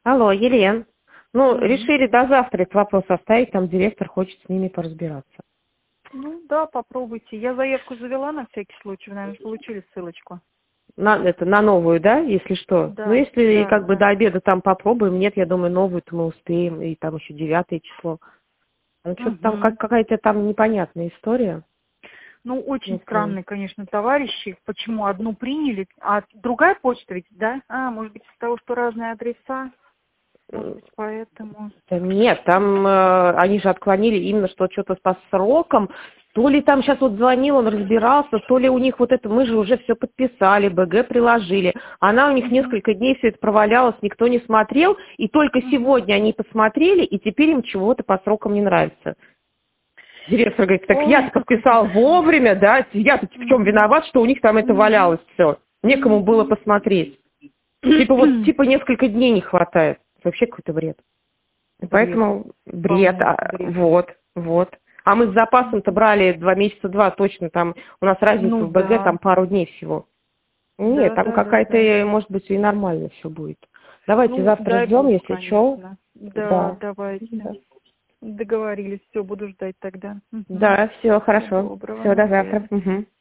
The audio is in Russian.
Алло, Елен. Ну, Мгм. решили до завтра этот вопрос оставить, там директор хочет с ними поразбираться. Ну да, попробуйте. Я заявку завела на всякий случай, вы, наверное, получили ссылочку. На новую, да, если что? Ну, Да, если да, как бы да. до обеда там попробуем, нет, я думаю, новую-то мы успеем, и там еще 9 число. Ну, что-то там Мгм. какая-то там непонятная история. Ну, очень Не знаю. странные, конечно, товарищи. Почему одну приняли, а другая почта ведь, да? А, может быть, из-за того, что разные адреса? Может быть, поэтому. Да нет, там они же отклонили именно, что что-то по срокам. То ли там сейчас вот звонил, он разбирался, то ли у них вот это, мы же уже все подписали, БГ приложили. Она у них Мгм. несколько дней все это провалялось, никто не смотрел, и только Мгм. сегодня они посмотрели, и теперь им чего-то по срокам не нравится. Директор говорит, так Ой, я-то какой-то подписал кошмар. вовремя, да, я-то в чем Мгм. виноват, что у них там это Мгм. валялось все. Некому было Мгм. посмотреть. Типа несколько дней не хватает. Вообще какой-то бред. Бред. Поэтому бред, Полнейший бред. вот. А мы с запасом-то брали 2 месяца точно, там у нас разница Ну в БГ да. там пару дней всего. Нет, Да, там да, да, да. какая-то, может быть, и нормально все будет. Давайте Ну, завтра дай ждем, бог, если что. конечно. Да, Да. давайте. Да, Договорились. Все, буду ждать тогда. Мгм. да, все, Всего хорошо. доброго. Все, На до завтра. связи. Мгм.